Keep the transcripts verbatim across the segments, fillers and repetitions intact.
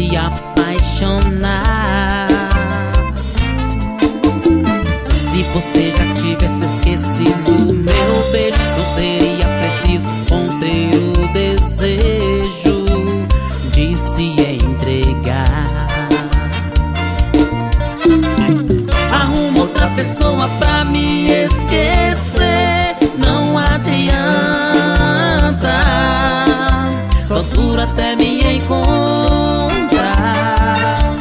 se apaixonar. Se você já tivesse esquecido meu beijo, não seria preciso conter o desejo de se entregar. Arruma outra pessoa pra me esquecer, não adianta, só dura até me encontrar.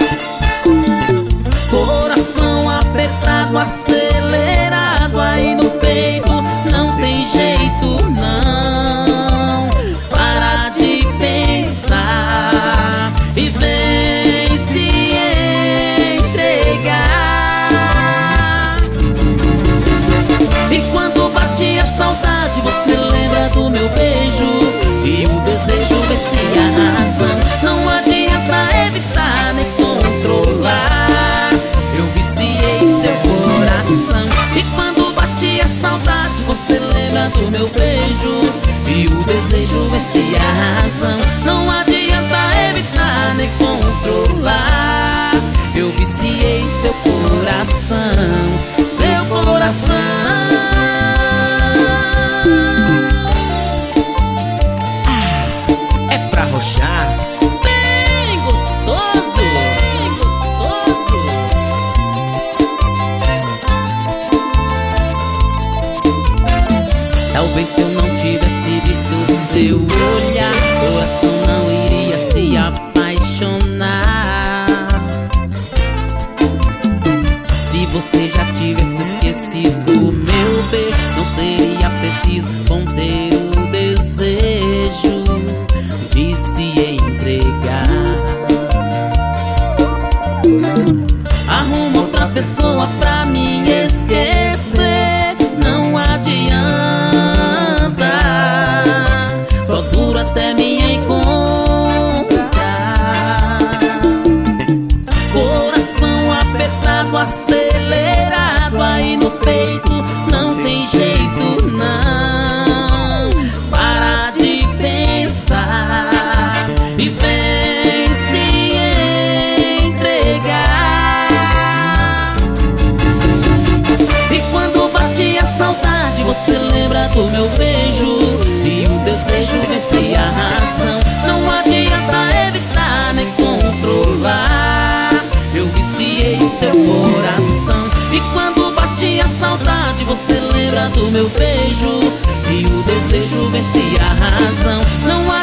Coração apertado, acelerado aí no peito, não tem jeito não. Para de pensar e vem se entregar. E quando bate a saudade, você lembra do meu beijo, e o desejo vem se arrasando. Não adianta evitar nem controlar, eu viciei seu coração. E quando bate a saudade, você lembra do meu beijo, e o desejo vem se arrasando. Não adianta evitar nem controlar, eu viciei seu coração, seu coração. Talvez se eu não tivesse visto seu olhar, coração não iria se apaixonar. Se você já tivesse esquecido meu beijo, não seria preciso conter o desejo de se entregar. Arruma outra pessoa pra me esquecer, não adianta, só dura até me encontrar. Coração apertado, acelerado aí no peito, não tem jeito não. Para de pensar e vem se entregar. E quando bate a saudade, você lembra do meu beijo, e o desejo vem se arrasando. Não adianta evitar nem controlar, eu viciei seu coração. E quando bate a saudade, você lembra do meu beijo, e o desejo vem se arrasando. Não